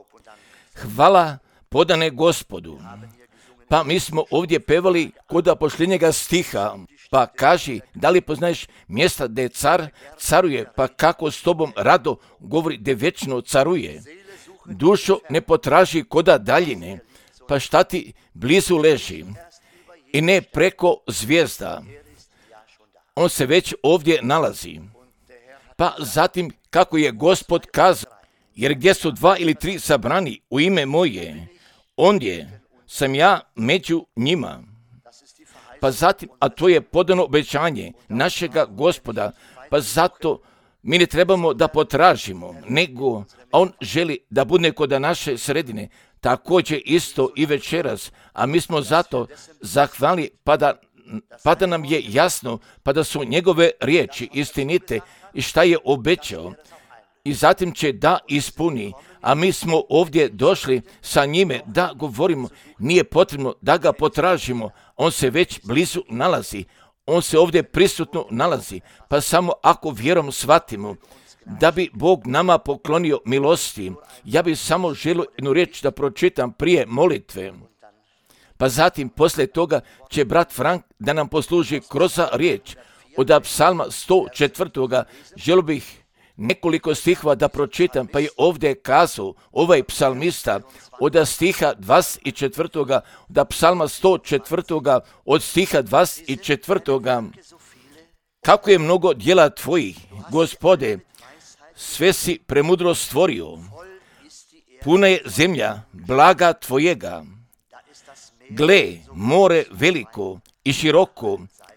Hvala podane Gospodu. Pa mi smo ovdje pevali kod posljednjega stiha, pa kaži, da li poznaješ mjesta gdje car caruje, pa kako s tobom rado govori gdje vječno caruje. Dušo ne potraži koda daljine, pa šta ti blizu leži i ne preko zvijezda. On se već ovdje nalazi. Pa zatim kako je Gospod kazao, jer gdje su 2 ili 3 sabrani u ime moje, ondje sam ja među njima. Pa zatim, a to je podano obećanje našega Gospoda, pa zato mi ne trebamo da potražimo, nego on želi da bude kod naše sredine, također isto i večeras, a mi smo zato zahvalni, pa da nam je jasno, pa da su njegove riječi istinite i šta je obećao. I zatim će da ispuni, a mi smo ovdje došli sa njime da govorimo, nije potrebno da ga potražimo, on se već blizu nalazi, on se ovdje prisutno nalazi, pa samo ako vjerom shvatimo da bi Bog nama poklonio milosti, ja bih samo želio jednu riječ da pročitam prije molitve. Pa zatim, poslije toga će brat Frank da nam posluži kroz riječ od psalma 104. Želio bih nekoliko stihova da pročitam, pa je ovdje kazao ovaj psalmista od stiha 24. da psalma 104. od stiha 24. Kako je mnogo djela tvojih, Gospode, sve si premudro stvorio, puna je zemlja blaga tvojega. Gle, more veliko i široko,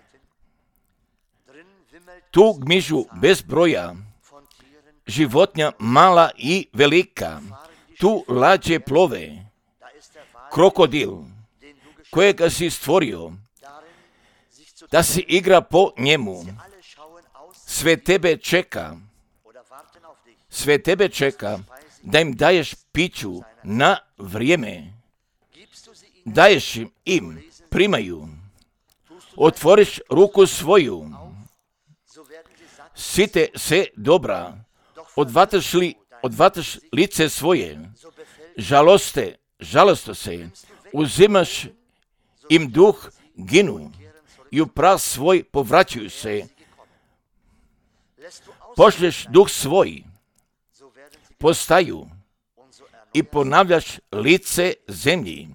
tu gmižu bez broja, životinja mala i velika, tu lađe plove, krokodil, kojega si stvorio, da si igra po njemu, sve tebe čeka, da im daješ piću na vrijeme, daješ im, primaju, otvoriš ruku svoju, site se dobra, odvataš lice svoje, žalosto se, uzimaš im duh, ginu i u prah svoj povraćaju se, pošlješ duh svoj, postaju i ponavljaš lice zemlji.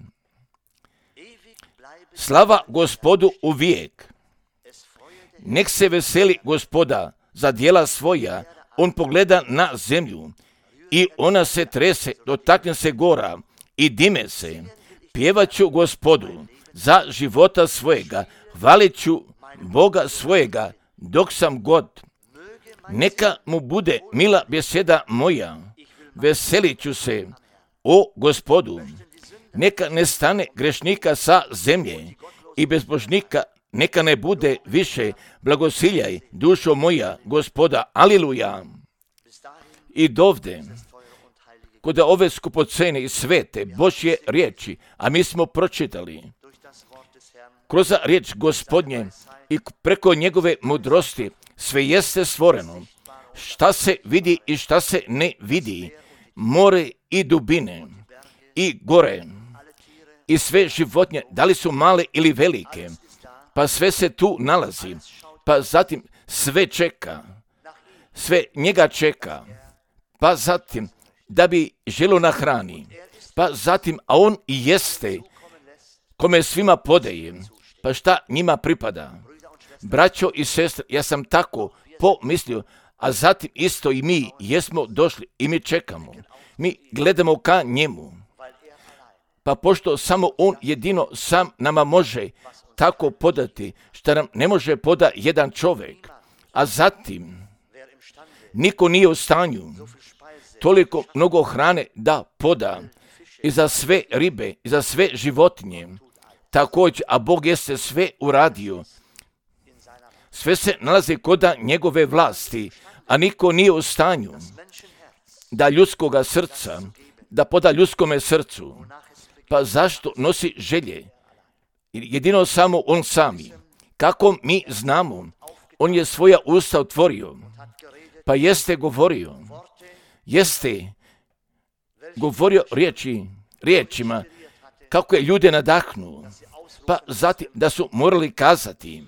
Slava Gospodu uvijek. Nek se veseli Gospoda za djela svoja, on pogleda na zemlju i ona se trese, dotakne se gora i dime se. Pjevat ću Gospodu za života svojega, hvalit ću Boga svojega dok sam god. Neka mu bude mila beseda moja, veselit ću se o Gospodu. Neka ne stane grešnika sa zemlje i bezbožnika neka ne bude više. Blagosiljaj dušo moja Gospoda, aliluja. I dovde, kod ove skupocene i svete Božje riječi, a mi smo pročitali kroz riječ Gospodnje i preko njegove mudrosti sve jeste stvoreno, šta se vidi i šta se ne vidi, more i dubine i gore i sve životinje, da li su male ili velike, pa sve se tu nalazi, pa zatim sve čeka, sve njega čeka, pa zatim da bi želo na hrani, pa zatim, a on i jeste, kome svima podaje, pa šta njima pripada. Braćo i sestre, ja sam tako pomislio, a zatim isto i mi jesmo došli i mi čekamo, mi gledamo ka njemu, pa pošto samo on jedino sam nama može tako podati, što nam ne može poda jedan čovjek, a zatim niko nije u stanju toliko mnogo hrane da poda i za sve ribe i za sve životinje, također, a Bog jeste sve uradio. Sve se nalazi kod njegove vlasti, a niko nije u stanju da ljudskoga srca, da poda ljudskome srcu. Pa zašto nosi želje? Jedino samo on sami. Kako mi znamo? On je svoja usta otvorio, pa jeste govorio. Jeste govorio riječima, kako je ljude nadahnuo, pa zatim da su morali kazati.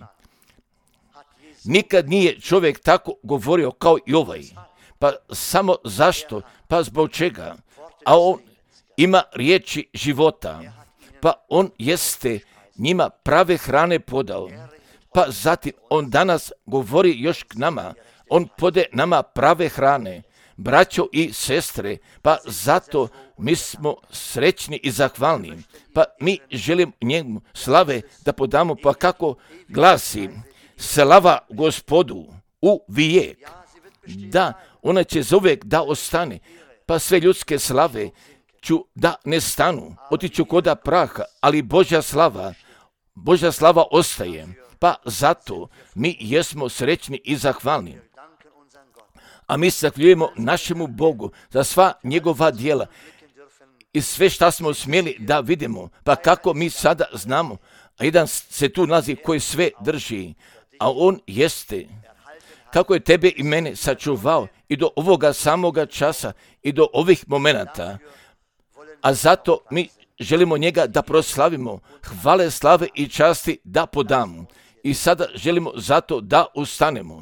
Nikad nije čovjek tako govorio kao i ovaj. Pa samo zašto? Pa zbog čega? A on ima riječi života. Pa on jeste njima prave hrane podao. Pa zatim on danas govori još k nama. On pode nama prave hrane. Braćo i sestre, pa zato mi smo srećni i zahvalni. Pa mi želimo njemu slave da podamo, pa kako glasi: slava Gospodu u vijek. Da, ona će zauvijek da ostane, pa sve ljudske slave ću da ne stanu, otiću koda praha, ali Božja slava ostaje. Pa zato mi jesmo srećni i zahvalni. A mi se zahvaljujemo našemu Bogu za sva njegova djela i sve šta smo smjeli da vidimo. Pa kako mi sada znamo, a jedan se tu nalazi koji sve drži, a on jeste. Kako je tebe i mene sačuvao i do ovoga samoga časa i do ovih momenata. A zato mi želimo njega da proslavimo, hvale, slave i časti da podamo. I sada želimo zato da ustanemo.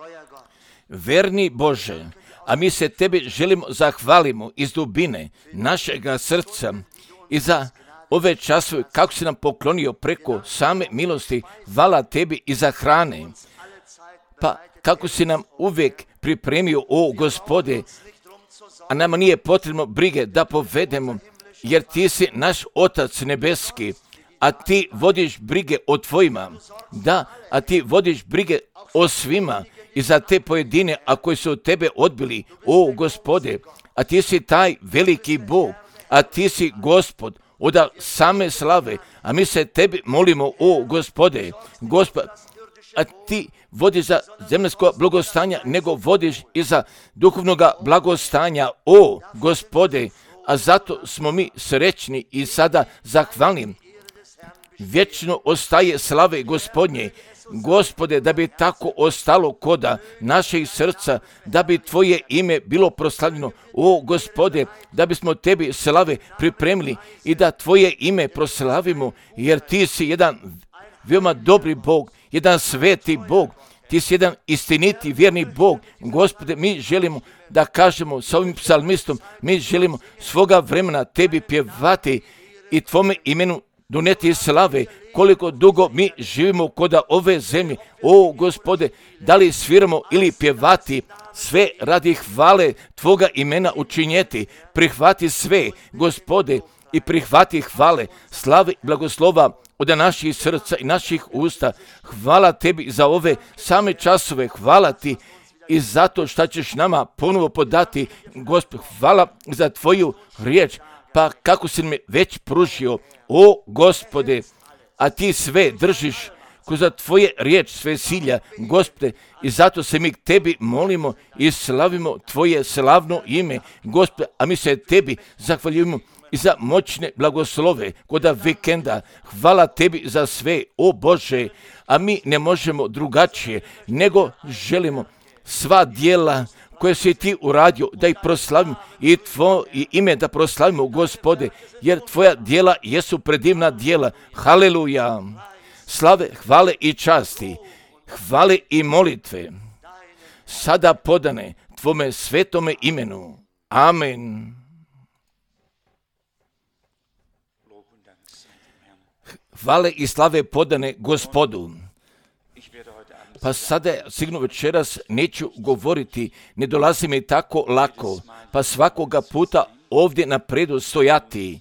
Verni Bože, a mi se tebi želimo zahvalimo iz dubine našega srca i za ove časove kako si nam poklonio preko same milosti, hvala tebi i za hrane. Pa kako si nam uvijek pripremio, o Gospode, a nama nije potrebno brige da povedemo, jer ti si naš Otac nebeski, a ti vodiš brige o tvojima. Da, a ti vodiš brige o svima i za te pojedine, a koji su od tebe odbili, o Gospode, a ti si taj veliki Bog, a ti si Gospod od same slave, a mi se tebi molimo, o Gospode, a ti vodiš za zemljsko blagostanja, nego vodiš i za duhovnoga blagostanja, o Gospode, a zato smo mi srećni i sada zahvalni. Vječno ostaje slave Gospodnje, Gospode, da bi tako ostalo koda naših srca, da bi tvoje ime bilo proslavljeno, o Gospode, da bismo tebi slave pripremili i da tvoje ime proslavimo, jer ti si jedan veoma dobri Bog, jedan sveti Bog, ti si jedan istiniti, vjerni Bog. Gospode, mi želimo da kažemo sa ovim psalmistom, mi želimo svoga vremena tebi pjevati i tvome imenu doneti slave, koliko dugo mi živimo koda ove zemlje. O Gospode, da li sviramo ili pjevati, sve radi hvale tvoga imena učinjeti. Prihvati sve, Gospode, i prihvati hvale, slave i blagoslova od naših srca i naših usta. Hvala tebi za ove same časove, hvala ti i zato što ćeš nama ponovo podati, Gospod, hvala za tvoju riječ, pa kako si me već pružio, o Gospode, a ti sve držiš kroz tvoje riječ, sve silja, Gospode, i zato se mi tebi molimo i slavimo tvoje slavno ime, Gospode, a mi se tebi zahvaljujemo i za moćne blagoslove koda vikenda. Hvala tebi za sve, o Bože, a mi ne možemo drugačije, nego želimo sva djela koje si ti uradio da ih proslavimo i tvoje ime da proslavimo, Gospode, jer tvoja djela jesu predivna djela. Haleluja! Slave, hvale i časti, hvale i molitve, sada podane tvome svetome imenu. Amen. Hvale i slave podane Gospodu. Pa sada, sigurno večeras neću govoriti, ne dolazi mi tako lako, pa svakoga puta ovdje napredu stojati.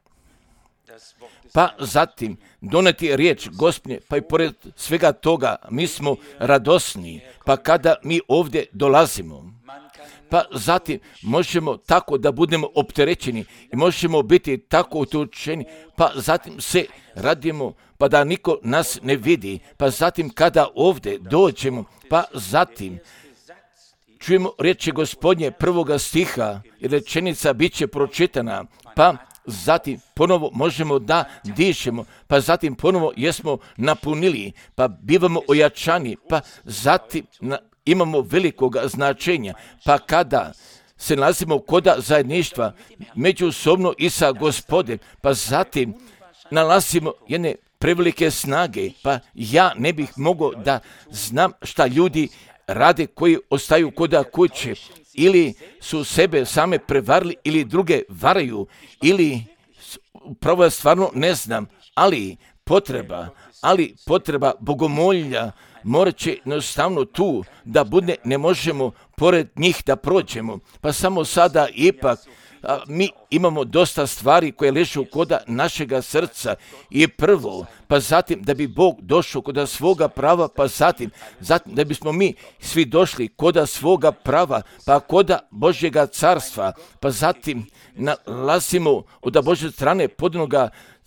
Pa zatim doneti riječ Gospodnje, pa i pored svega toga mi smo radosni, pa kada mi ovdje dolazimo. Pa zatim možemo tako da budemo opterećeni i možemo biti tako utučeni, pa zatim se radimo, pa da niko nas ne vidi, pa zatim kada ovdje dođemo, pa zatim čujemo riječi Gospodnje prvoga stiha i rečenica bit će pročitana, pa zatim ponovo možemo da dišemo, pa zatim ponovo jesmo napunili, pa bivamo ojačani, pa zatim imamo velikog značenja, pa kada se nalazimo koda zajedništva međusobno i sa Gospodem, pa zatim nalazimo jedne prevelike snage, pa ja ne bih mogao da znam šta ljudi rade koji ostaju koda kuće, ili su sebe same prevarili, ili druge varaju, ili upravo ja stvarno ne znam, ali potreba bogomolja morat će jednostavno tu da bude, ne možemo pored njih da prođemo, pa samo sada ipak mi imamo dosta stvari koje ležu koda našega srca i prvo, pa zatim da bi Bog došao koda svoga prava, pa zatim da bismo mi svi došli koda svoga prava, pa koda Božjega carstva, pa zatim nalazimo od Božje strane podnoga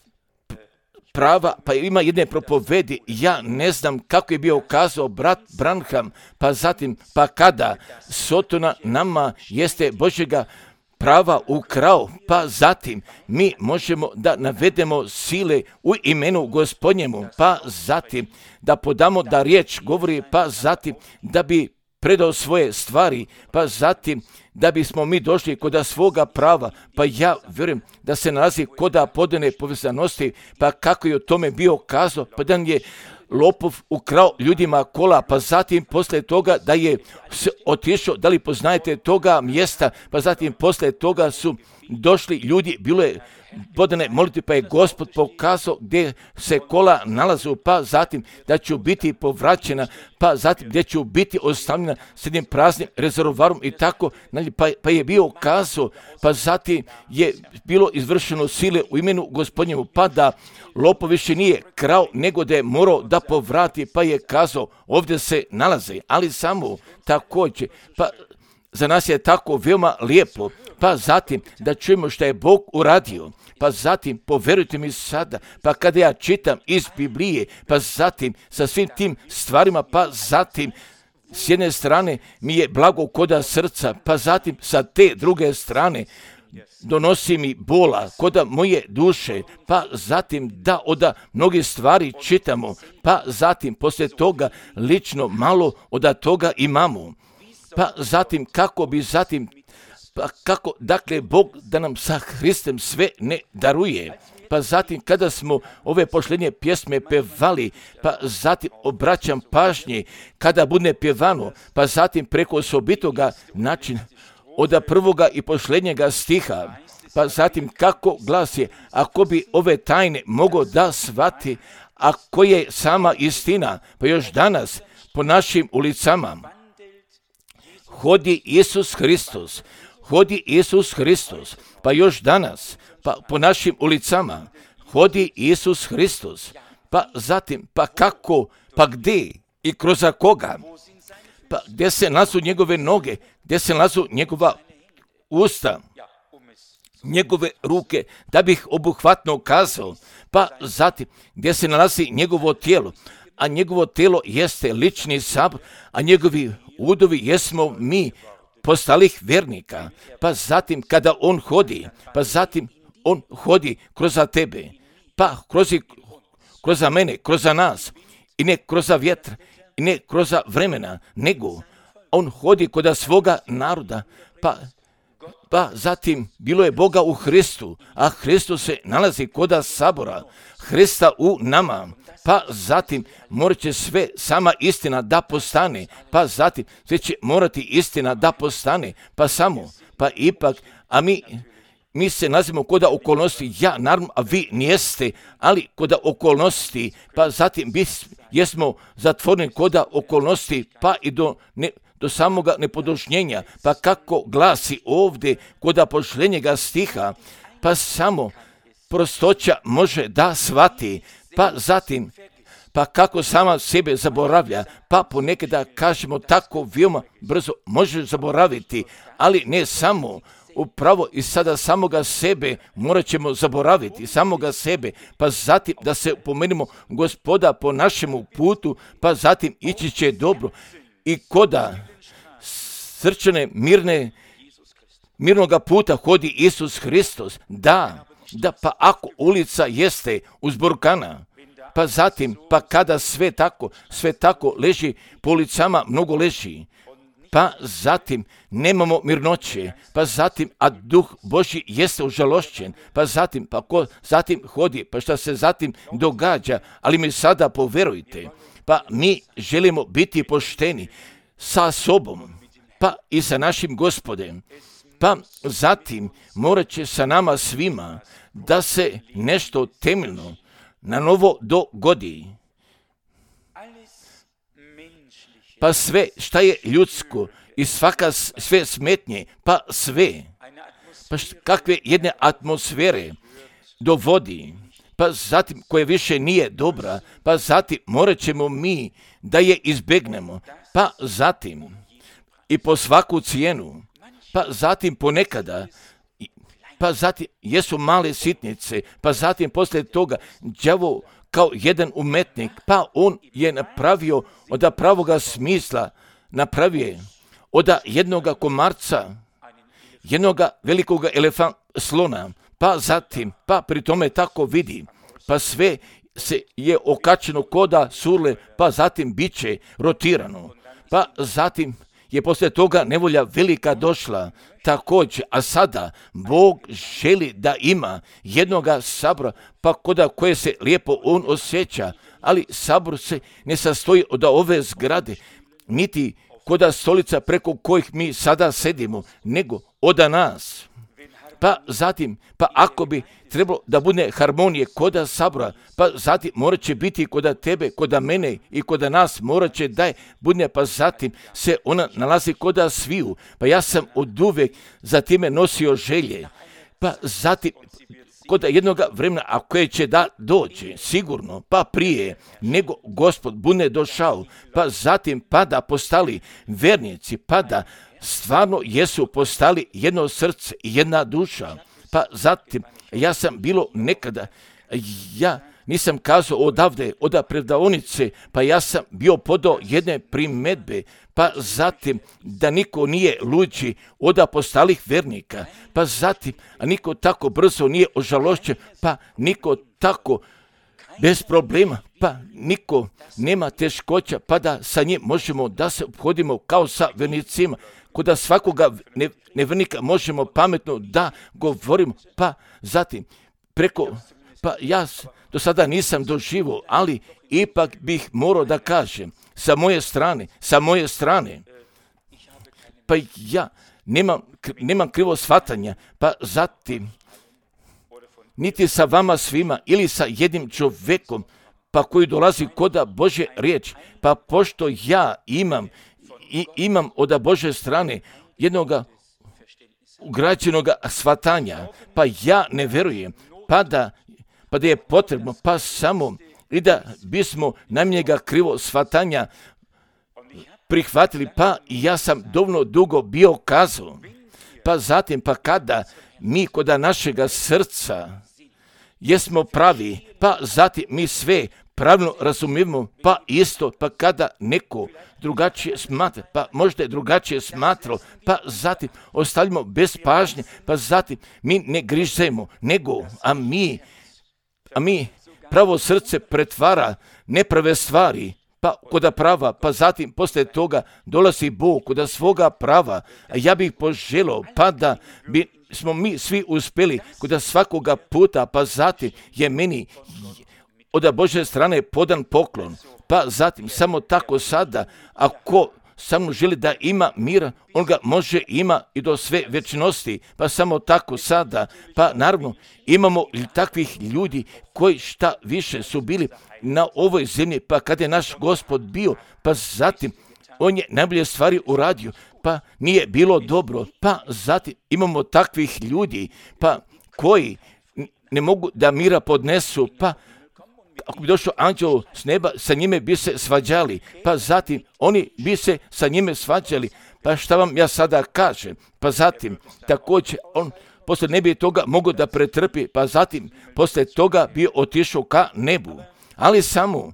prava, pa ima jedne propovedi, ja ne znam kako je bio kazao brat Branham, pa zatim, pa kada Sotona nama jeste Božjega prava ukrao, pa zatim mi možemo da navedemo sile u imenu Gospodnjemu, pa zatim da podamo da riječ govori, pa zatim da bi predao svoje stvari, pa zatim da bismo mi došli koda svoga prava, pa ja vjerujem da se nalazi koda podane povezanosti, pa kako je o tome bio kazao, pa da je lopov ukrao ljudima kola, pa zatim poslije toga da je otišao, da li poznajete toga mjesta, pa zatim poslije toga su došli ljudi, bilo je podane moliti, pa je Gospod pokazao gdje se kola nalazu, pa zatim da će biti povraćena, pa zatim gdje će biti ostavljena s jednim praznim rezervoarom i tako, pa je bio kazao, pa zatim je bilo izvršeno sile u imenu Gospodnjemu, pa da lopov više nije krao, nego da je morao da povrati, pa je kazao, ovdje se nalaze, ali samo također, pa za nas je tako veoma lijepo, pa zatim da čujemo što je Bog uradio, pa zatim poverujte mi sada, pa kada ja čitam iz Biblije, pa zatim sa svim tim stvarima, pa zatim s jedne strane mi je blago koda srca, pa zatim sa te druge strane donosi mi bola koda moje duše, pa zatim da od mnogih stvari čitamo, pa zatim poslije toga lično malo od toga imamo, pa zatim kako bi zatim, pa kako, dakle, Bog da nam sa Hristom sve ne daruje. Pa zatim kada smo ove posljednje pjesme pevali, pa zatim obraćam pažnje kada bude pjevano, pa zatim preko osobitoga načina od prvoga i posljednjega stiha, pa zatim kako glasi, ako bi ove tajne mogao da shvati, ako je sama istina, pa još danas po našim ulicama hodi Isus Hristos, pa još danas, pa po našim ulicama hodi Isus Hristos, pa zatim, pa kako, pa gdje i kroz koga, pa gdje se nalazu njegove noge, gdje se nalazu njegova usta, njegove ruke, da bih obuhvatno kazao, pa zatim gdje se nalazi njegovo tijelo, a njegovo tijelo jeste lični sabor, a njegovi udovi jesmo mi, postalih vjernika, pa zatim kada on hodi, pa zatim on hodi kroz tebe, pa kroz mene, kroz nas, i ne kroz vjetar, i ne kroz vremena, nego on hodi kod svoga naroda, pa zatim bilo je Boga u Hristu, a Hristos se nalazi kod sabora, Hrista u nama, pa zatim morat će sve sama istina da postane, pa zatim sve će morati istina da postane, pa samo, pa ipak, a mi se nalazimo kod okolnosti, ja naravno, a vi nijeste, ali kod okolnosti, pa zatim jesmo zatvoreni kod okolnosti, pa i do samoga nepodošnjenja, pa kako glasi ovdje kod posljednjega stiha, pa samo prostoća može da shvati, pa zatim, pa kako sama sebe zaboravlja, pa ponekada kažemo tako veoma brzo može zaboraviti, ali ne samo, upravo i sada samoga sebe morat ćemo zaboraviti, samoga sebe, pa zatim da se pomenimo Gospoda po našemu putu, pa zatim ići će dobro i koda srčane mirnoga puta hodi Isus Hristos, da, pa ako ulica jeste uzburkana, pa zatim, pa kada sve tako leži po ulicama, mnogo leži, pa zatim nemamo mirnoće, pa zatim, a duh Božji jeste užalošćen, pa zatim, pa ko zatim hodi, pa šta se zatim događa, ali mi sada poverujte, pa mi želimo biti pošteni sa sobom, pa i sa našim Gospodem, pa zatim morat će sa nama svima da se nešto temeljno na novo dogodi. Pa sve šta je ljudsko i sve smetnje, pa sve, pa kakve jedne atmosfere dovodi, pa zatim koje više nije dobra, pa zatim morat ćemo mi da je izbjegnemo, pa zatim i po svaku cijenu, pa zatim ponekada, pa zatim jesu male sitnice, pa zatim poslije toga đavo kao jedan umetnik, pa on je napravio od pravoga smisla, napravio od jednoga komarca, jednoga velikoga slona, pa zatim, pa pri tome tako vidi, pa sve se je okačeno koda surle, pa zatim bit će rotirano, pa zatim je poslije toga nevolja velika došla također, a sada Bog želi da ima jednoga sabora, pa koda koje se lijepo on osjeća, ali sabor se ne sastoji od ove zgrade, niti koda stolica preko kojih mi sada sedimo, nego od nas. Pa zatim, pa ako bi trebalo da bude harmonije koda sabora, pa zatim morat će biti koda tebe, koda mene i koda nas, morat će da je bude, pa zatim se ona nalazi koda sviju. Pa ja sam oduvek za time nosio želje, pa zatim koda jednoga vremena, a koje će da dođe, sigurno, pa prije nego Gospod bude došao, pa zatim pa da postali vernici, pa da stvarno jesu postali jedno srce i jedna duša, pa zatim ja sam bilo nekada, ja nisam kazao odavde, od predaonice, pa ja sam bio podao jedne primedbe, pa zatim da niko nije luđi od postalih vernika, pa zatim, a niko tako brzo nije ožalošćen, pa niko tako bez problema, pa niko nema teškoća, pa da sa njim možemo da se obhodimo kao sa vernicima, kod svakoga nevernika možemo pametno da govorimo, pa zatim preko, pa ja do sada nisam doživio, ali ipak bih morao da kažem, sa moje strane, pa ja nemam krivo shvatanja, pa zatim niti sa vama svima ili sa jednim čovjekom, pa koji dolazi koda Božje riječ, pa pošto ja imam od Božje strane jednoga ugrađenoga shvatanja, pa ja ne verujem, pa da je potrebno, pa samo i da bismo najmnjega krivo shvatanja prihvatili, pa ja sam dovoljno dugo bio kazao, pa zatim, pa kada mi koda našega srca jesmo pravi, pa zatim mi sve pravilno razumijemo, pa isto, pa kada neko drugačije smatra, pa možda je drugačije smatrao, pa zatim ostavljamo bez pažnje, pa zatim mi ne grižemo, nego, a mi pravo srce pretvara neprave stvari, pa koda prava, pa zatim poslije toga dolazi Bog koda svoga prava, a ja bih poželio, pa da bi smo mi svi uspjeli koda svakoga puta, pa zatim je meni od Božje strane podan poklon, pa zatim samo tako sada, ako samo želi da ima mira, on ga može ima i do sve večnosti, pa samo tako sada, pa naravno imamo takvih ljudi koji šta više su bili na ovoj zemlji, pa kada je naš Gospod bio, pa zatim on je najbolje stvari uradio, pa nije bilo dobro, pa zatim imamo takvih ljudi, pa koji ne mogu da mira podnesu, pa ako bi došao anđel s neba, sa njime bi se svađali, pa zatim oni bi se sa njime svađali, pa šta vam ja sada kažem, pa zatim također on poslije ne bi toga mogao da pretrpi, pa zatim poslije toga bi otišao ka nebu, ali samo,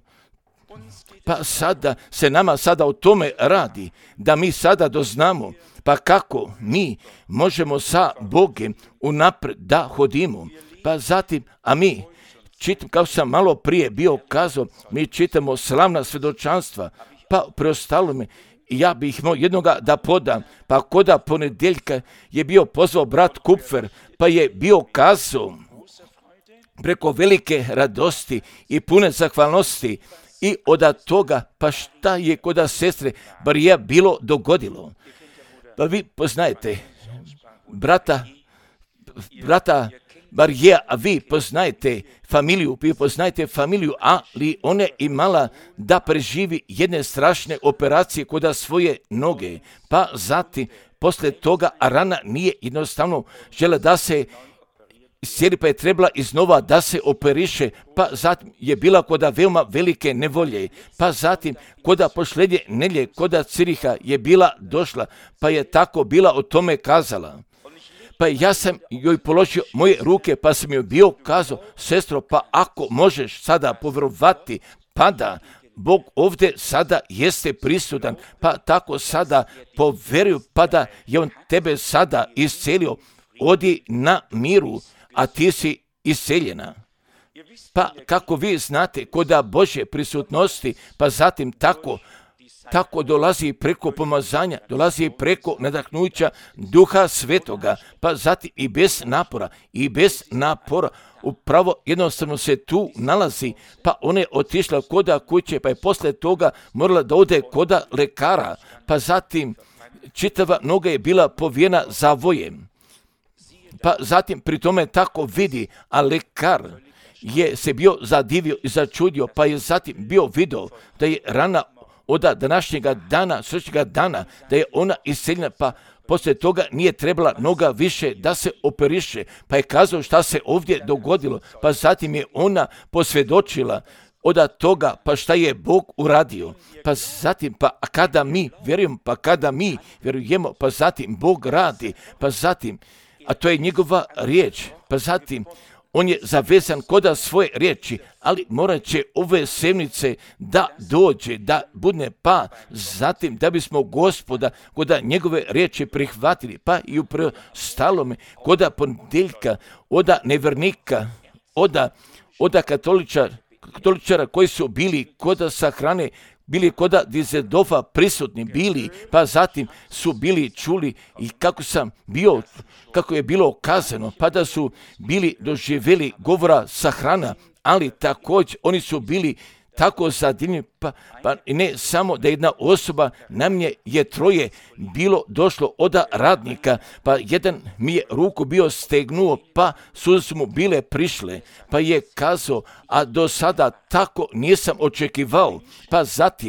pa sada se nama sada o tome radi, da mi sada doznamo, pa kako mi možemo sa Bogom unapred da hodimo, pa zatim, a mi čitam, kao sam malo prije bio kazao, mi čitamo slavna svjedočanstva, pa preostalo me ja bih imao jednoga da podam, pa koda ponedjeljka je bio pozvao brat Kupfer, pa je bio kazao preko velike radosti i pune zahvalnosti i od toga, pa šta je koda sestre Barija bilo dogodilo. Pa vi poznajete brata Barija, a vi poznajete familiju, ali ona je imala da preživi jedne strašne operacije koda svoje noge, pa zatim poslije toga rana nije jednostavno žela da se iscijeli, pa je trebala iznova da se operiše, pa zatim je bila koda veoma velike nevolje, pa zatim koda posljednje nelje, koda Ciriha je bila došla, pa je tako bila o tome kazala. Pa ja sam joj položio moje ruke, pa sam joj bio kazao, sestro, pa ako možeš sada povjerovati, pa da Bog ovdje sada jeste prisutan, pa tako sada povjeruju, pa da je on tebe sada iscelio, odi na miru, a ti si isceljena. Pa kako vi znate, koda Božje prisutnosti, pa zatim tako dolazi preko pomazanja, dolazi preko nadahnuća Duha Svetoga, pa zatim i bez napora, upravo jednostavno se tu nalazi, pa ona je otišla koda kuće, pa je poslije toga morala da ode koda lekara, pa zatim čitava noga je bila povijena zavojem, pa zatim pri tome tako vidi, a lekar je se bio zadivio i začudio, pa je zatim bio video da je rana od današnjega dana, srećnjega dana, da je ona isceljena, pa poslije toga nije trebala noga više da se operiše, pa je kazao šta se ovdje dogodilo, pa zatim je ona posvjedočila od toga, pa šta je Bog uradio, pa zatim, kada mi vjerujemo, pa zatim Bog radi, pa zatim, a to je njegova riječ, pa zatim, on je zavezan koda svoje riječi, ali morat će ove sedmice da dođe, da budne, pa zatim da bismo Gospoda koda njegove riječi prihvatili, pa i u preostalome koda ponedjeljka, od nevjernika, od katoličara koji su bili koda sahrane, bili koda Dizedova prisutni bili, pa zatim su bili čuli i kako je bilo kazano, pa da su bili doživjeli govora sahrana, ali također oni su bili tako zadivljeni, pa ne samo da jedna osoba, na mnje je troje bilo došlo od radnika, pa jedan mi je ruku bio stegnuo, pa su mu bile prišle, pa je kazao, a do sada tako nisam očekivao, pa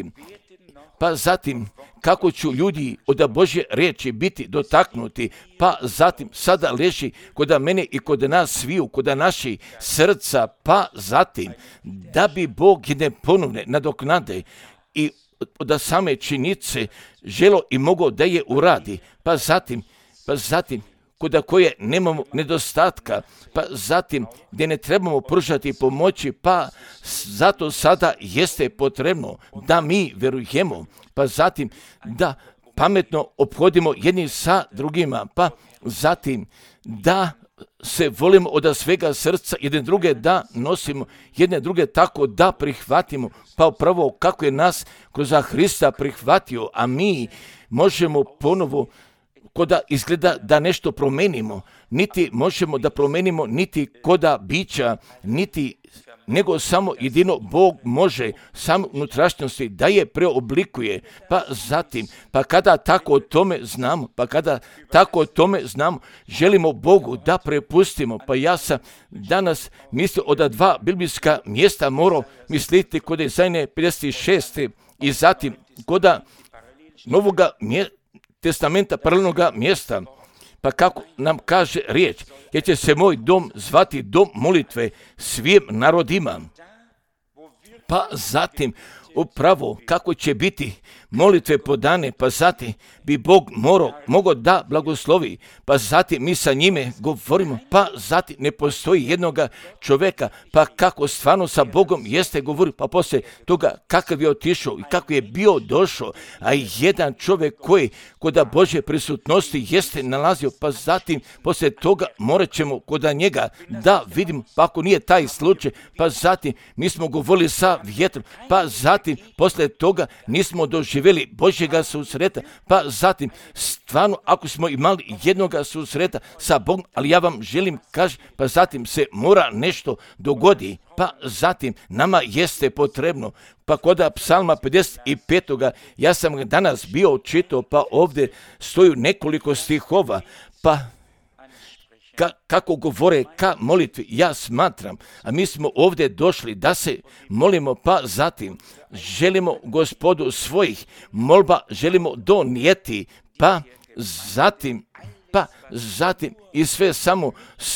zatim kako ću ljudi od Božje riječi biti dotaknuti, pa zatim sada leži kod mene i kod nas sviju, kod naših srca, pa zatim da bi Bog jedne ponovne nadoknade i od same činjenice želo i mogao da je uradi, pa zatim kod koje nemamo nedostatka, pa zatim gdje ne trebamo pružati pomoći, pa zato sada jeste potrebno da mi vjerujemo, pa zatim da pametno ophodimo jedni sa drugima, pa zatim da se volimo od svega srca, jedne druge da nosimo, jedne druge tako da prihvatimo, pa upravo kako je nas kroz Hrista prihvatio, a mi možemo ponovo koda izgleda da nešto promenimo, niti možemo da promenimo niti koda bića, nego samo jedino Bog može sam unutrašnjosti da je preoblikuje, pa zatim, kada tako o tome znamo, želimo Bogu da prepustimo, pa ja sam danas mislio od dva biblijska mjesta morao misliti kod Izaije 56. i zatim koda Novoga testamenta paralelnoga mjesta, pa kako nam kaže riječ, jer će se moj dom zvati dom molitve svim narodima. Pa zatim upravo kako će biti molitve podane, pa zatim bi Bog mogao da blagoslovi, pa zatim mi sa njime govorimo, pa zatim ne postoji jednoga čovjeka, pa kako stvarno sa Bogom jeste govorio, pa poslije toga kakav je otišao i kako je bio došao, a jedan čovjek koji kod Božje prisutnosti jeste nalazio, pa zatim poslije toga morat ćemo kod njega da vidimo, pa ako nije taj slučaj, pa zatim mi smo govorili sa vjetrom, pa zatim poslije toga nismo doživjeli doživjeli Božjega susreta, pa zatim stvarno ako smo imali jednoga susreta sa Bogom, ali ja vam želim kaži, pa zatim se mora nešto dogodi, pa zatim nama jeste potrebno. Pa kod psalma 55. ja sam ga danas bio čitao, pa ovdje stoju nekoliko stihova, pa kako govore ka molitvi, ja smatram, a mi smo ovdje došli da se molimo, pa zatim želimo Gospodu svojih molba, želimo donijeti, pa zatim i sve samo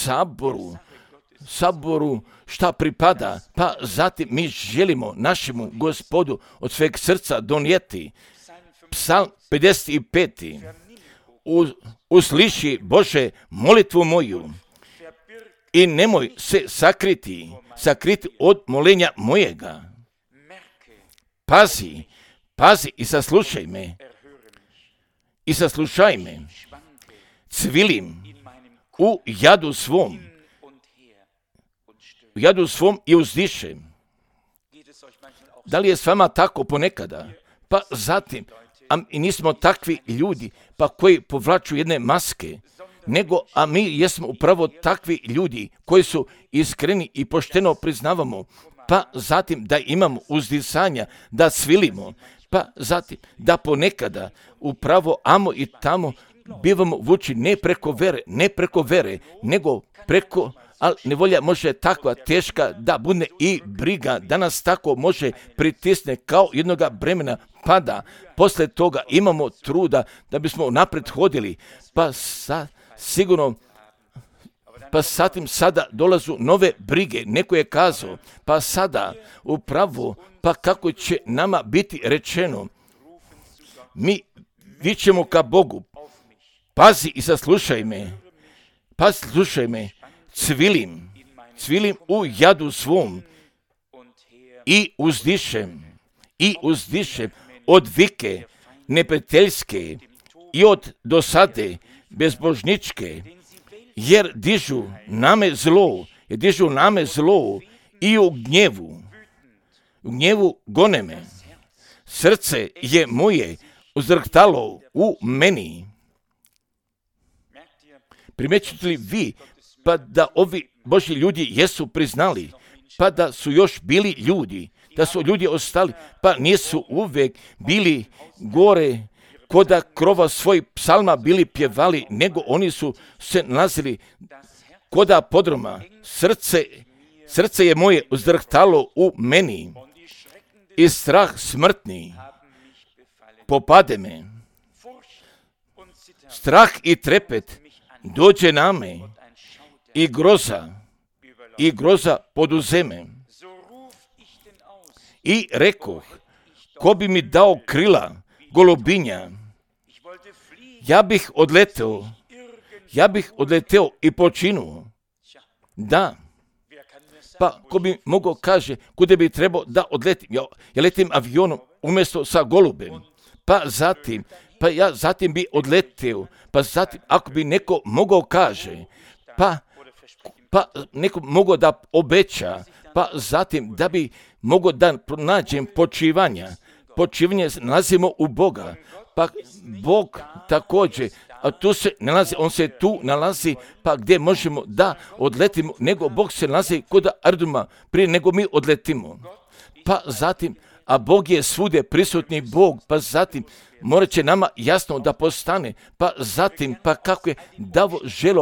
saboru šta pripada, pa zatim mi želimo našemu Gospodu od sveg srca donijeti. Psalm 55. Usliši Bože molitvu moju i nemoj se sakriti od molenja mojega. Pazi i saslušaj me. Cvilim u jadu svom i uzdišem. Da li je s vama tako ponekada? Pa zatim, i nismo takvi ljudi, pa koji povlaču jedne maske, a mi jesmo upravo takvi ljudi koji su iskreni i pošteno priznavamo, pa zatim da imamo uzdisanja, da cvilimo, pa zatim da ponekada upravo amo i tamo bivamo vuči ne preko vere, nego preko, ali nevolja može takva teška da bude i briga, da nas tako može pritisne kao jednoga bremena pada. Posle toga imamo truda da bismo napred hodili, pa sigurno, pa zatim sada dolazu nove brige, neko je kazao, pa sada upravo, pa kako će nama biti rečeno, mi vičemo ka Bogu, pazi i saslušaj me, cvilim u jadu svom i uzdišem od vike neprijateljske i od dosade bezbožničke, jer dižu name zlo i u gnjevu gone me. Srce je moje uzdrhtalo u meni. Primećujete li vi, pa da ovi Božji ljudi jesu priznali, pa da su još bili ljudi, da su ljudi ostali, pa nisu uvijek bili gore koda krova svoj psalma bili pjevali, nego oni su se nalazili koda podroma. Srce je moje uzdrhtalo u meni i strah smrtni popade me. Strah i trepet dođe na me i groza poduzeme. I rekoh, ko bi mi dao krila golubinja, ja bih odleteo i počinuo. Da, pa ko bi mogao kaže, kude bi trebao da odletim? Ja letim avionom umjesto sa golubem. Pa ja zatim bi odleteo, pa zatim ako bi neko mogao kaže, pa neko mogao da obeća, pa zatim da bi mogao da pronađem počivanje nalazimo u Boga, pa Bog također, a tu se nalazi, on se tu nalazi, pa gdje možemo da odletimo, nego Bog se nalazi kod Arduma prije nego mi odletimo. Pa zatim, a Bog je svude prisutni Bog, pa zatim morat će nama jasno da postane, pa zatim, pa kako je Davo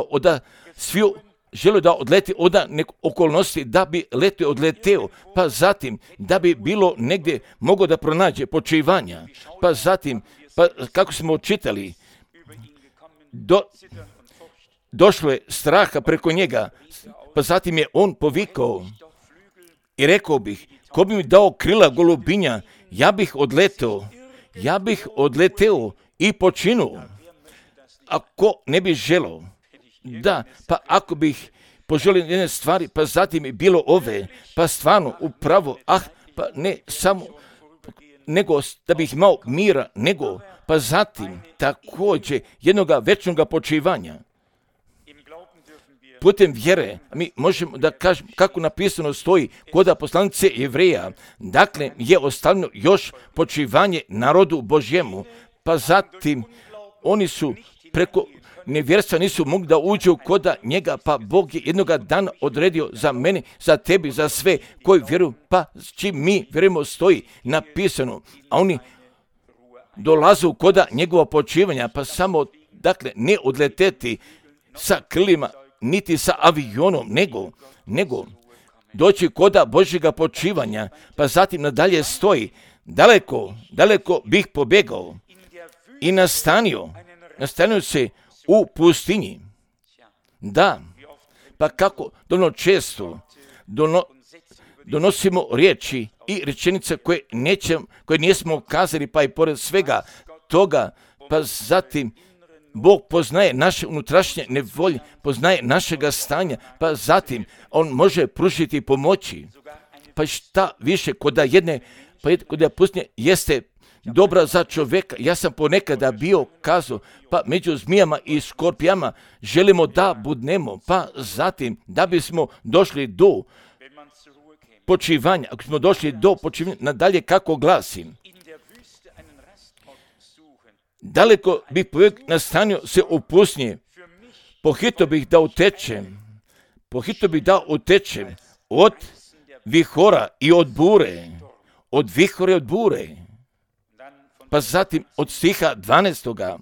želio da odleti od okolnosti da bi odleteo, pa zatim da bi bilo negdje mogao da pronađe počivanja, pa zatim, pa kako smo čitali, došlo je straha preko njega, pa zatim je on povikao i rekao bih, ko bi mi dao krila golubinja, ja bih odleteo i počinuo. Ako ne bi želeo, da, pa ako bih poželio jedne stvari, pa zatim je bilo ove, pa stvarno upravo, pa ne samo, nego da bih imao mira, nego, pa zatim također jednoga večnoga počivanja. putem vjere, mi možemo da kažemo kako napisano stoji kod poslanice Jevreja, dakle je ostavljeno još počivanje narodu Božjemu, pa zatim oni su preko nevjerstva nisu mogli da uđu kod njega, pa Bog je jednoga dana odredio za mene, za tebi, za sve koji vjeruju, pa čim mi vjerujemo stoji napisano, a oni dolazu kod njegova počivanja, pa samo, dakle, ne odleteti sa krilima, niti sa avionom, nego doći kod Božjega počivanja, pa zatim nadalje stoji, daleko bih pobjegao i nastanio se u pustinji. Da, pa kako dovoljno često donosimo riječi i rečenice koje nismo kazali, pa i pored svega toga, pa zatim Bog poznaje naše unutrašnje nevolje, poznaje našega stanja, pa zatim On može pružiti pomoći. Pa šta više, kod pustinje jeste dobra za čovjeka. Ja sam ponekada bio kazao, pa među zmijama i skorpijama želimo da budnemo, pa zatim da bismo došli do počivanja. Ako smo došli do počivanja, nadalje kako glasim, daleko bih nastanio se u pustinji, pohito bih da utečem od vihora i od bure, pa zatim od stiha 12.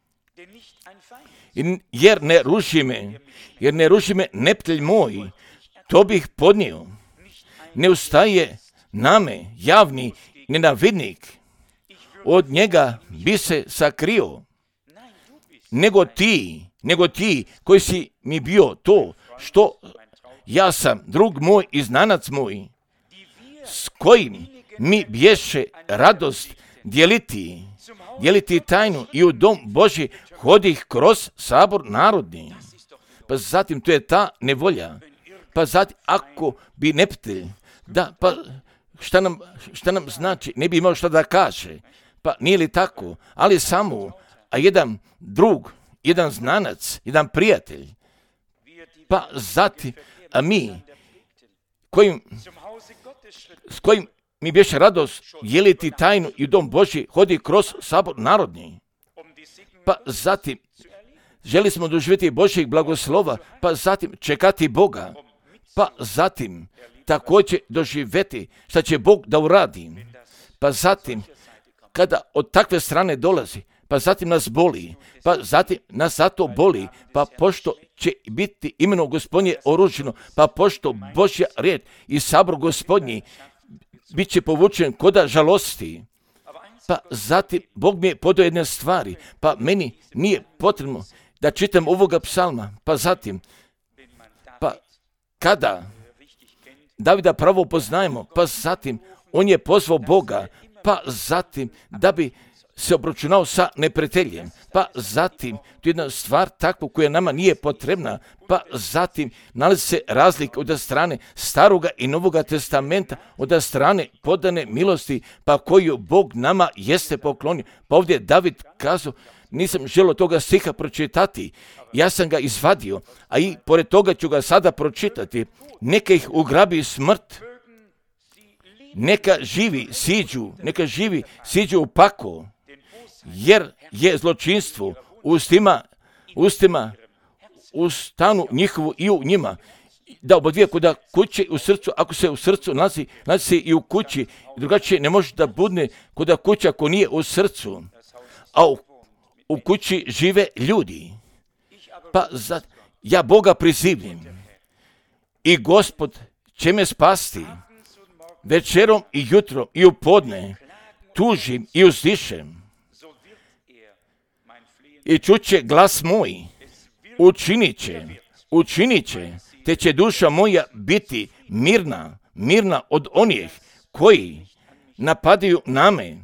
Jer ne ruši me neprijatelj moj, to bih podnio. Ne ustaje name javni nenavidnik, od njega bi se sakrio. Nego ti koji si mi bio to, što ja sam, drug moj i znanac moj, s kojim mi bješe radost dijeliti tajnu i u dom Božji hodih kroz sabor narodni. Pa zatim to je ta nevolja. Pa zatim ako bi neprijatelj, da, pa šta nam znači, ne bi imao šta da kaže. Pa nije li tako, ali samo, a jedan drug, jedan znanac, jedan prijatelj, pa zatim, a mi, s kojim mi bješe radost dijeliti tajnu i u dom Božji hodi kroz sabor narodni. Pa zatim, želi smo doživjeti Božjeg blagoslova, pa zatim čekati Boga, pa zatim također doživjeti šta će Bog da uradi. Pa zatim, kada od takve strane dolazi, pa zatim nas boli, pa zatim nas zato boli, pa pošto će biti imeno Gospodnje oruženo, pa pošto Božja riječ i sabor Gospodnji bit će povučen koda žalosti. Pa zatim Bog mi je podao jedne stvari, pa meni nije potrebno da čitam ovoga psalma, pa zatim, pa kada Davida pravo poznajemo, pa zatim on je pozvao Boga, pa zatim da bi se obračunao sa neprijateljem, pa zatim to je jedna stvar takva koja nama nije potrebna, pa zatim nalazi se razlika od strane Staroga i Novoga testamenta, od strane podane milosti, pa koju Bog nama jeste poklonio. Pa ovdje David kazao, nisam želio toga stiha pročitati, ja sam ga izvadio, a i pored toga ću ga sada pročitati. Neka ih ugrabi smrt, neka živi siđu u pakao, jer je zločinstvo u stanu njihovu i u njima, da obodvije kuda kuće u srcu, ako se u srcu nalazi se i u kući, drugačije ne može da budne kuda kuća ako nije u srcu, a u kući žive ljudi. Pa ja Boga prizivljam i Gospod će me spasti. Večerom i jutrom i u podne tužim i uzdišem. I čuće glas moj, učinit će, te će duša moja biti mirna od onih koji napadaju na me,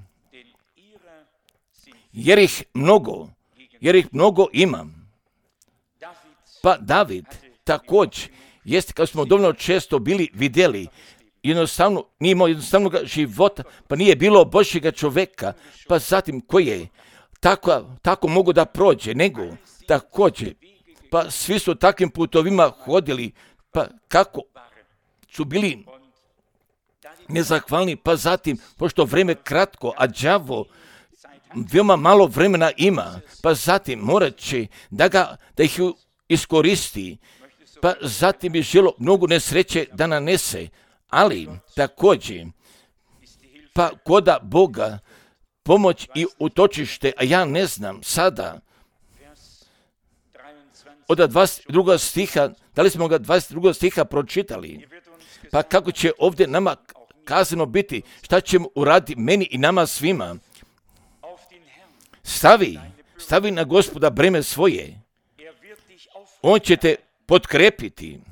jer ih mnogo imam. Pa David također jeste, kao smo dovoljno često bili vidjeli, jednostavno nije imao jednostavnog života, pa nije bilo Božjega čovjeka, pa zatim koji je tako mogu da prođe, nego također pa svi su takvim putovima hodili, pa kako su bili nezahvalni, pa zatim, pošto vreme kratko, a đavo veoma malo vremena ima, pa zatim morat će da ih iskoristi, pa zatim bi želo mnogo nesreće da nanese, ali također, pa koda Boga pomoć i utočište, a ja ne znam sada, od 22. stiha, da li smo ga 22. stiha pročitali, pa kako će ovdje nama kazano biti, šta ćemo uraditi meni i nama svima. Stavi na Gospoda breme svoje, on će te potkrepiti,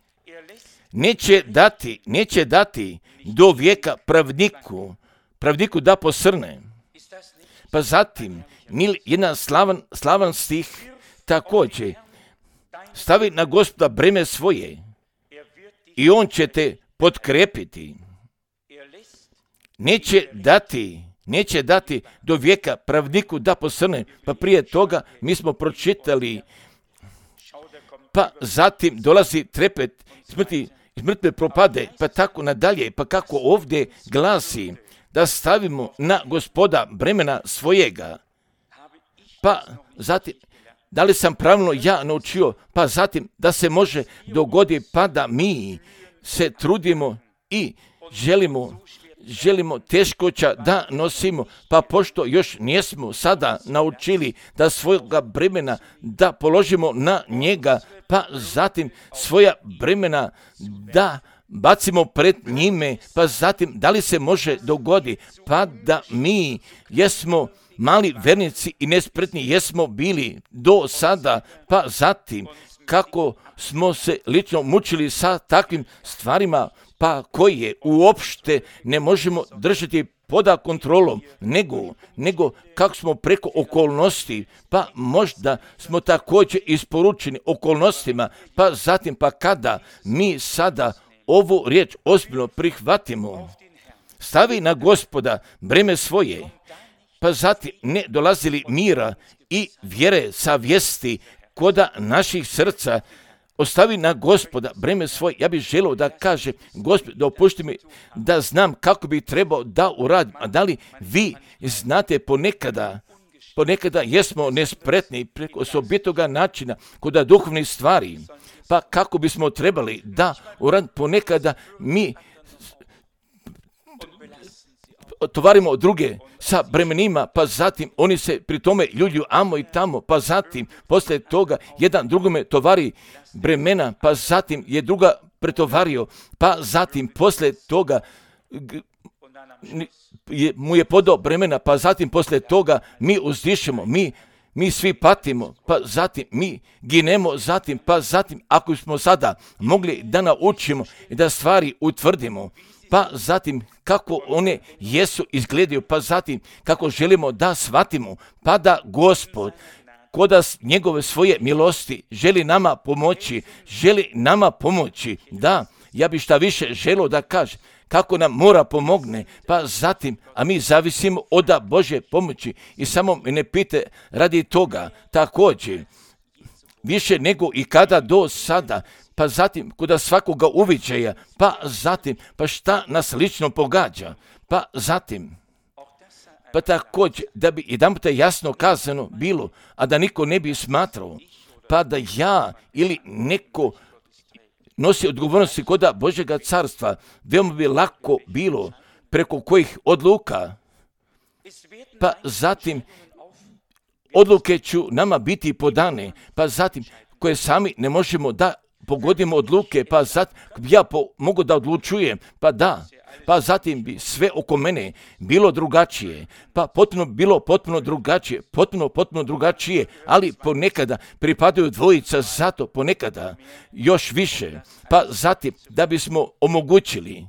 neće dati do vijeka pravniku da posrne. Pa zatim, jedan slavan stih također, stavi na Gospoda breme svoje i on će te potkrepiti. Neće dati do vijeka pravniku da posrne. Pa prije toga mi smo pročitali, pa zatim dolazi trepet, smrtne propade, pa tako nadalje, pa kako ovdje glasi, da stavimo na Gospoda bremena svojega. Pa zatim, da li sam pravilno ja naučio, pa zatim da se može dogoditi, pa da mi se trudimo i želimo teškoća da nosimo, pa pošto još nismo sada naučili da svoga bremena da položimo na njega, pa zatim svoja bremena da bacimo pred njime, pa zatim da li se može dogoditi, pa da mi jesmo mali vernici i nespretni jesmo bili do sada, pa zatim kako smo se lično mučili sa takvim stvarima, pa koje uopšte ne možemo držati pod kontrolom, nego kako smo preko okolnosti, pa možda smo također isporučeni okolnostima, pa zatim pa kada mi sada ovu riječ ozbiljno prihvatimo, stavi na Gospoda breme svoje, pa zatim ne dolazili mira i vjere sa vijesti koda naših srca, ostavi na Gospoda breme svoje. Ja bih želio da kaže, Gospod, dopušti mi da znam kako bi trebao da uradim. A da li vi znate ponekada jesmo nespretni preko osobitoga načina kod duhovnih stvari, pa kako bismo trebali da uradimo, ponekada mi tovarimo druge sa bremenima, pa zatim oni se pri tome ljulju amo i tamo, pa zatim poslije toga jedan drugome tovari bremena, pa zatim je druga pretovario, pa zatim poslije toga mu je podao bremena, pa zatim poslije toga mi uzdišemo, mi svi patimo, pa zatim mi ginemo, zatim, pa zatim ako smo sada mogli da naučimo i da stvari utvrdimo, pa zatim kako one izgledaju, pa zatim kako želimo da shvatimo, pa da Gospod koda njegove svoje milosti želi nama pomoći, da, ja bi šta više želio da kaže, kako nam mora pomogne, pa zatim, a mi zavisimo od Božje pomoći i samo me ne pite radi toga, također, više nego i kada do sada, pa zatim kuda svakoga uviđaja, pa zatim, pa šta nas lično pogađa, pa zatim, pa također, da bi jedanput jasno kazano bilo, a da niko ne bi smatrao, pa da ja ili neko nosi odgovornosti koda Božjega carstva, veoma bi lako bilo preko kojih odluka, pa zatim odluke ću nama biti podane, pa zatim koje sami ne možemo da pogodimo odluke, pa zatim ja mogu da odlučujem, pa da, pa zatim bi sve oko mene bilo drugačije, pa potpuno drugačije, ali ponekada pripadaju dvojica, zato ponekada još više, pa zatim da bismo omogućili,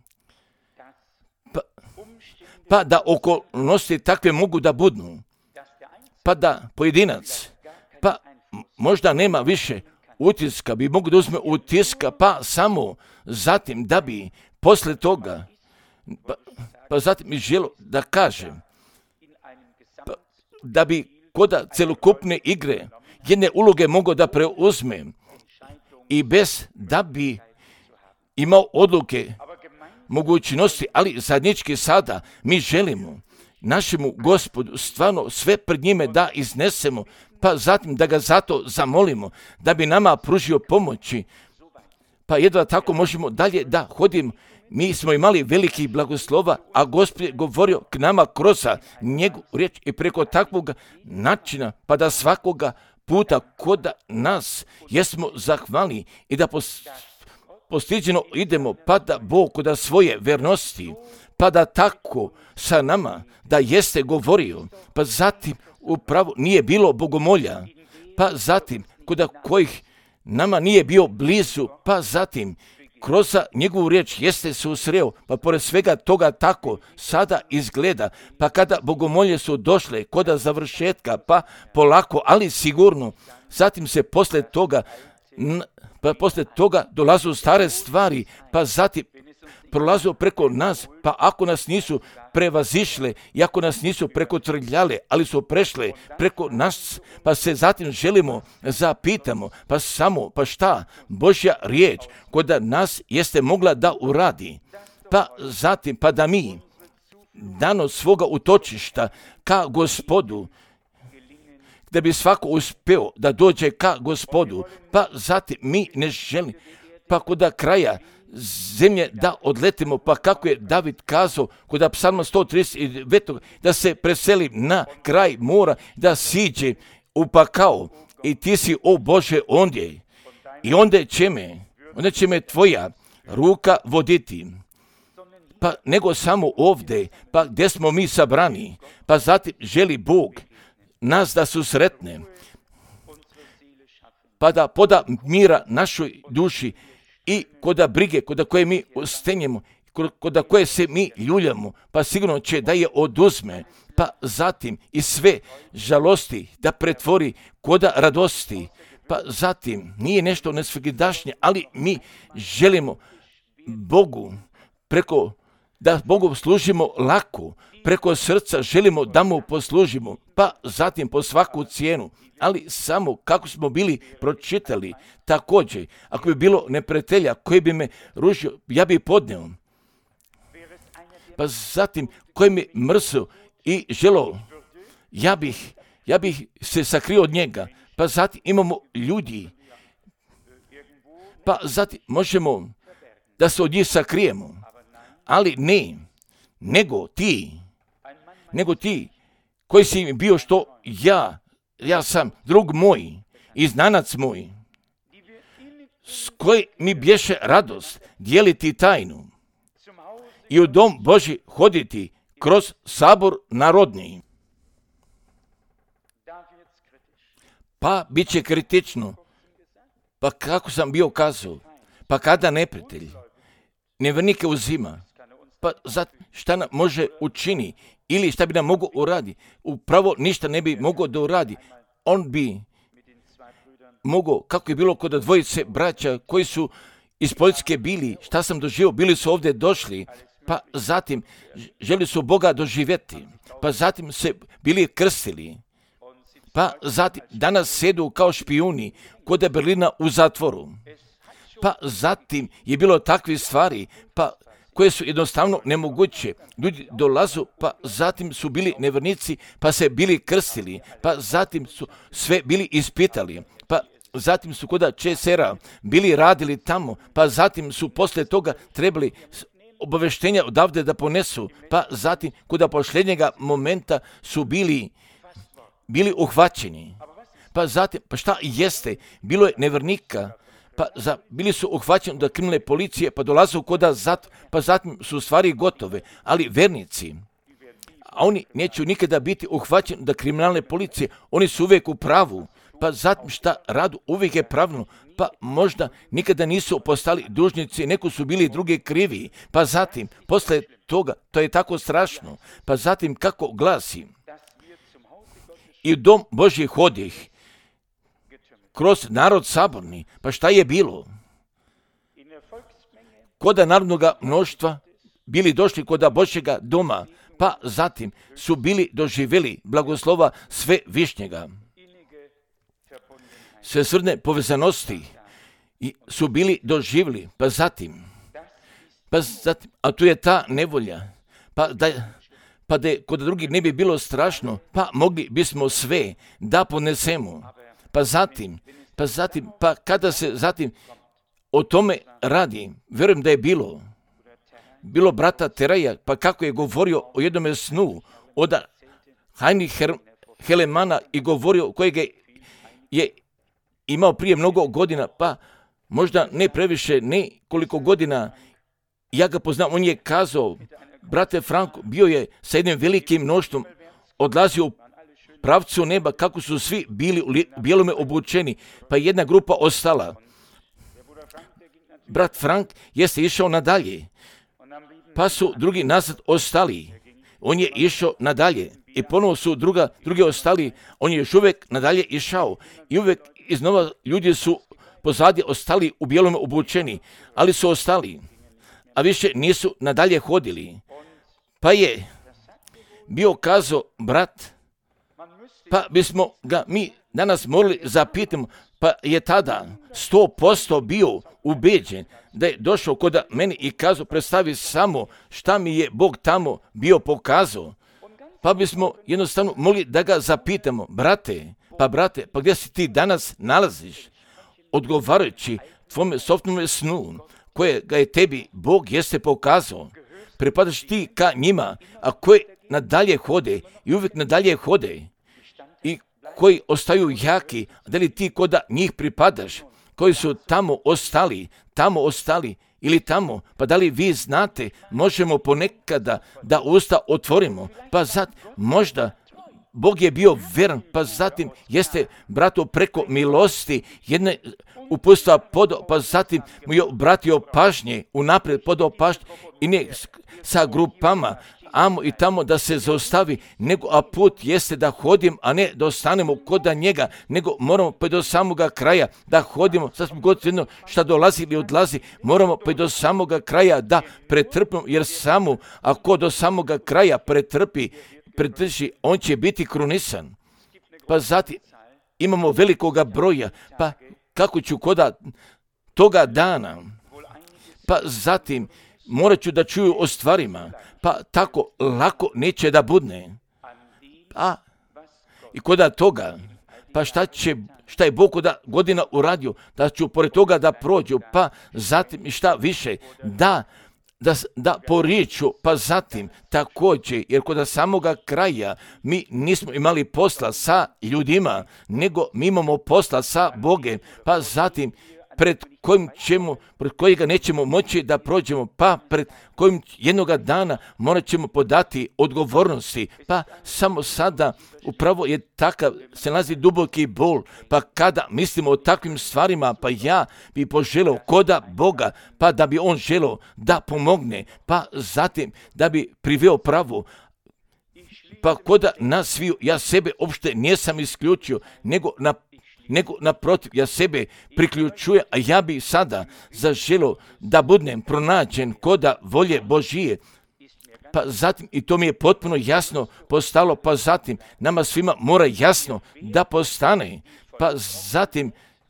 pa da okolnosti takve mogu da budu, pa da pojedinac, pa možda nema više utiska, bi mogu da uzme utiska, pa samo zatim da bi posle toga, pa zatim mi želo da kažem, da bi koda celokupne igre jedne uloge mogao da preuzme i bez da bi imao odluke, mogućnosti, ali zajednički sada mi želimo našemu Gospodu stvarno sve pred njime da iznesemo, pa zatim da ga zato zamolimo, da bi nama pružio pomoći, pa jedva tako možemo dalje da hodimo. Mi smo imali velikih blagoslova, a Gospod je govorio k nama kroz njegovu riječ i preko takvog načina, pa da svakoga puta kod nas jesmo zahvalni i da postiđeno idemo, pa da Bog kod svoje vernosti, pa da tako sa nama da jeste govorio, pa zatim upravo nije bilo bogomolja, pa zatim kod kojih nama nije bio blizu, pa zatim kroz njegovu riječ jeste se usreo, pa pored svega toga tako sada izgleda, pa kada bogomolje su došle kod završetka, pa polako, ali sigurno, zatim se posle toga dolazu stare stvari, pa zatim prolazu preko nas, pa ako nas nisu prevazišle i ako nas nisu prekotrljale, ali su prešle preko nas, pa se zatim želimo zapitamo, pa šta Božja riječ kod nas jeste mogla da uradi, pa zatim pa da mi dano svoga utočišta ka Gospodu, da bi svako uspeo da dođe ka Gospodu, pa zatim mi ne želimo, pa kod kraja zemlje da odletimo, pa kako je David kazao kod psalma 139, da se preseli na kraj mora, da siđe u pakao i ti si, o Bože, ondje i onda će me tvoja ruka voditi, pa nego samo ovdje, pa gdje smo mi sabrani, pa zatim želi Bog nas da susretne, pa da poda mira našoj duši i kod brige, kod koje mi ostenjemo, kod koje se mi ljuljamo, pa sigurno će da je oduzme, pa zatim i sve žalosti da pretvori kod radosti, pa zatim nije nešto nesvakidašnje, ali mi želimo Bogu da Bogu služimo lako, preko srca želimo da mu poslužimo, pa zatim po svaku cijenu, ali samo kako smo bili pročitali, također, ako bi bilo neprijatelja koji bi me ružio, ja bi podneo, pa zatim koji mi mrzio i želeo, ja bih se sakrio od njega, pa zatim imamo ljudi, pa zatim možemo da se od njih sakrijemo, ali ne, nego ti koji si bio što ja sam drug moj i znanac moj, s koji mi bješe radost dijeliti tajnu i u dom Božji hoditi kroz sabor narodni. Pa bit će kritično, pa kako sam bio kazao, pa kada neprijatelj nevjernike uzima, pa šta nam može učini ili šta bi nam mogao uradi, upravo ništa ne bi mogao da uradi. On bi mogao, kako je bilo kod dvojice braća koji su iz Poljske bili, šta sam doživio, bili su ovdje došli, pa zatim želi su Boga doživjeti, pa zatim se bili krstili, pa zatim danas sedu kao špijuni kod Berlina u zatvoru, pa zatim je bilo takve stvari, pa koje su jednostavno nemoguće. Ljudi dolazu, pa zatim su bili nevjernici, pa se bili krstili, pa zatim su sve bili ispitali, pa zatim su kod ČSR-a bili radili tamo, pa zatim su posle toga trebali obaveštenja odavde da ponesu, pa zatim kod posljednjega momenta su bili uhvaćeni. Pa zatim, pa šta jeste, bilo je nevjernika, pa bili su uhvaćeni do kriminalne policije, pa dolaze kod pa zatim su stvari gotove, ali vernici, a oni neće nikada biti uhvaćeni do kriminalne policije, oni su uvijek u pravu, pa zatim šta radu uvijek je pravno, pa možda nikada nisu postali dužnici, neko su bili drugi krivi, pa zatim, posle toga, to je tako strašno, pa zatim kako glasi, i u dom Božji hodih, kroz narod saborni, pa šta je bilo? Kod narodnog mnoštva bili došli kod Božjega doma, pa zatim su bili doživjeli blagoslova sve višnjega. svesrdne povezanosti su bili doživjeli, pa zatim, a tu je ta nevolja, pa da je kod drugih ne bi bilo strašno, pa mogli bismo sve da ponesemo, pa kada se zatim o tome radi, vjerujem da je bilo brata Teraja, pa kako je govorio o jednome snu, od Heinrich Helemana i govorio kojeg je imao prije mnogo godina, pa možda ne previše, nekoliko godina, ja ga poznam, on je kazao, brate Franko, bio je sa jednim velikim mnoštvom, odlazio u pravcu neba, kako su svi bili u bijelome obučeni, pa jedna grupa ostala. Brat Frank jeste išao nadalje, pa su drugi nazad ostali. On je išao nadalje i ponovo su drugi ostali, on je još uvijek nadalje išao i uvijek iznova ljudi su pozadnje ostali u bijelom obučeni, ali su ostali, a više nisu nadalje hodili. Pa je bio kazao brat, pa bismo ga mi danas morali zapitati, pa je tada 100% bio ubeđen da je došao kod mene i kazao, predstavi samo šta mi je Bog tamo bio pokazao. Pa bismo jednostavno mogli da ga zapitamo, brate, pa gdje si ti danas nalaziš? Odgovarajući tvome sopstvenome snu, koje ga je tebi Bog jeste pokazao, pripadaš ti ka njima, a koji nadalje hode i uvijek nadalje hode i koji ostaju jaki, da li ti kod njih pripadaš, koji su tamo ostali ili tamo, pa da li vi znate, možemo ponekada da usta otvorimo, pa možda Bog je bio veran, pa zatim jeste brato preko milosti jedne upustva podao, pa zatim mu je obratio pažnje, unaprijed podao pažnje i ne sa grupama, amo i tamo da se zaustavi, a put jeste da hodim, a ne da ostanemo kod njega, nego moramo pa do samoga kraja da hodimo, sasvim god jedno šta dolazi ili odlazi, moramo pa do samoga kraja da pretrpimo, jer ako do samoga kraja pretrši, on će biti krunisan. Pa zatim imamo velikoga broja, pa kako ću kod toga dana, pa zatim morat ću da čuju o stvarima, pa tako lako neće da budne. I kod toga, pa šta je Bog kod godina uradio, da ću pored toga da prođu, pa zatim šta više, da poriču, pa zatim također, jer kod samoga kraja mi nismo imali posla sa ljudima, nego mi imamo posla sa Bogem, pa zatim pred kojega nećemo moći da prođemo, pa pred kojim jednoga dana morat ćemo podati odgovornosti, pa samo sada upravo je takav, se nalazi duboki bol, pa kada mislimo o takvim stvarima, pa ja bi poželio koda Boga, pa da bi on želio da pomogne, pa zatim da bi priveo pravo, pa koda nas sviju, ja sebe uopšte nisam isključio, nego naprotiv, ja sebe priključujem, a ja bi sada zaželio da budem pronađen koda volje Božije. Pa zatim, i to mi je potpuno jasno postalo, pa zatim nama svima mora jasno da postane, pa zatim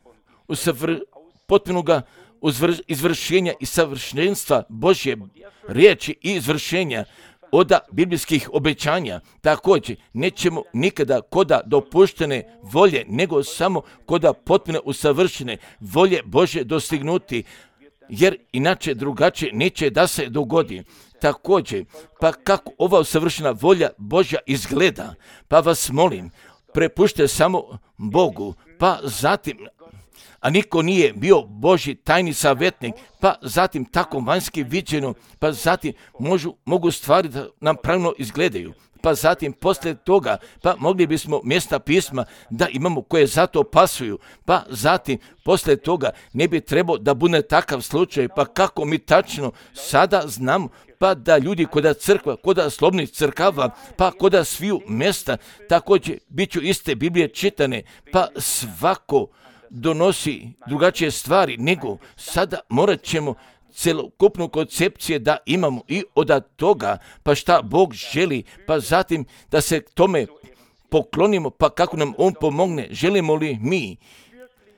potpunoga izvršenja i savršenstva Božje riječi i izvršenja od biblijskih obećanja. Također, nećemo nikada koda dopuštene volje, nego samo koda potpuno usavršene volje Božje dostignuti, jer inače drugačije neće da se dogodi. Također, pa kako ova usavršena volja Božja izgleda, pa vas molim, prepušte samo Bogu, pa zatim, a niko nije bio Božji tajni savjetnik, pa zatim tako vanjski viđeno, pa zatim mogu stvari da nam pravilno izgledaju. Pa zatim poslije toga, pa mogli bismo mjesta pisma da imamo koje zato pasuju, pa zatim poslije toga ne bi trebao da bude takav slučaj, pa kako mi tačno sada znamo, pa da ljudi koda crkva, koda slobodnih crkava, pa koda sviju mjesta, također bit ću iste Biblije čitane, pa svako donosi drugačije stvari, nego sada morat ćemo celokupnu koncepciju da imamo i od toga, pa šta Bog želi, pa zatim da se tome poklonimo, pa kako nam on pomogne, želimo li mi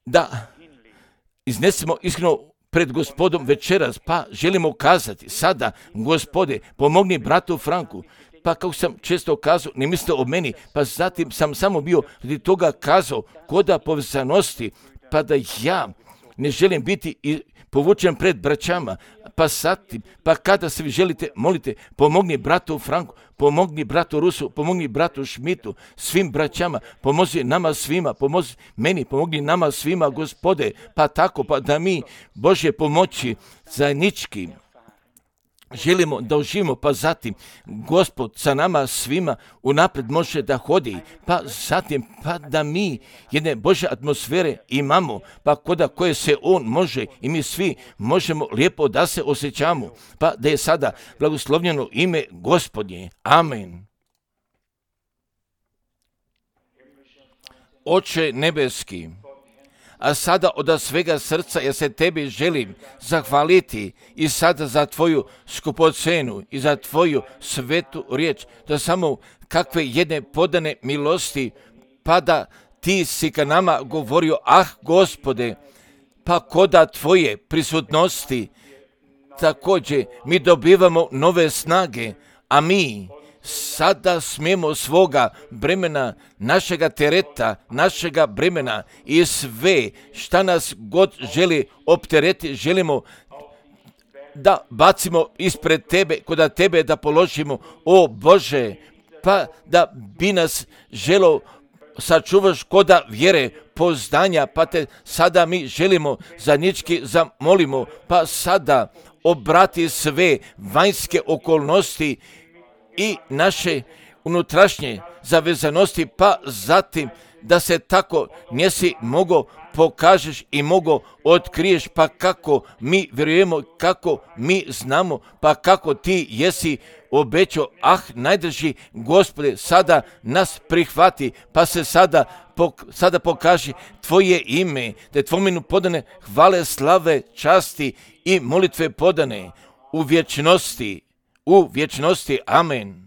da iznesemo iskreno pred Gospodom večeras, pa želimo kazati sada, Gospode, pomogni bratu Franku. Pa kako sam često kazao, ne mislite o meni, pa zatim sam samo bio radi toga kazao, koda povezanosti, pa da ja ne želim biti povučen pred braćama, pa zatim, pa kada se vi želite, molite, pomogni bratu Franku, pomogni bratu Rusu, pomogni bratu Šmitu, svim braćama, pomozi nama svima, pomozi meni, pomogni nama svima, Gospode, pa tako, pa da mi Božje pomoći zajednički želimo da uživimo, pa zatim Gospod sa nama svima unaprijed može da hodi, pa zatim pa da mi jedne Božje atmosfere imamo, pa koda koje se On može i mi svi možemo lijepo da se osjećamo, pa da je sada blagoslovljeno ime Gospodnje. Amen. Oče nebeski, a sada od svega srca ja se tebi želim zahvaliti i sada za tvoju skupocenu i za tvoju svetu riječ, da samo kakve jedne podane milosti, pa da ti si ka nama govorio, Gospode, pa koda tvoje prisutnosti također mi dobivamo nove snage, a mi sada smijemo svoga bremena, našega tereta, našega bremena i sve šta nas god želi optereti, želimo da bacimo ispred tebe, koda tebe da položimo, o Bože, pa da bi nas želo sačuvaš koda vjere, poznanja, pa te sada mi želimo zajednički zamolimo, pa sada obrati sve vanjske okolnosti i naše unutrašnje zavezanosti, pa zatim da se tako njesi mogo pokažeš i mogo otkriješ, pa kako mi vjerujemo, kako mi znamo, pa kako ti jesi obećao, najdrži Gospode, sada nas prihvati, pa se sada pokaži tvoje ime, da je tvojemu podane hvale, slave, časti i molitve podane u vječnosti. Amen.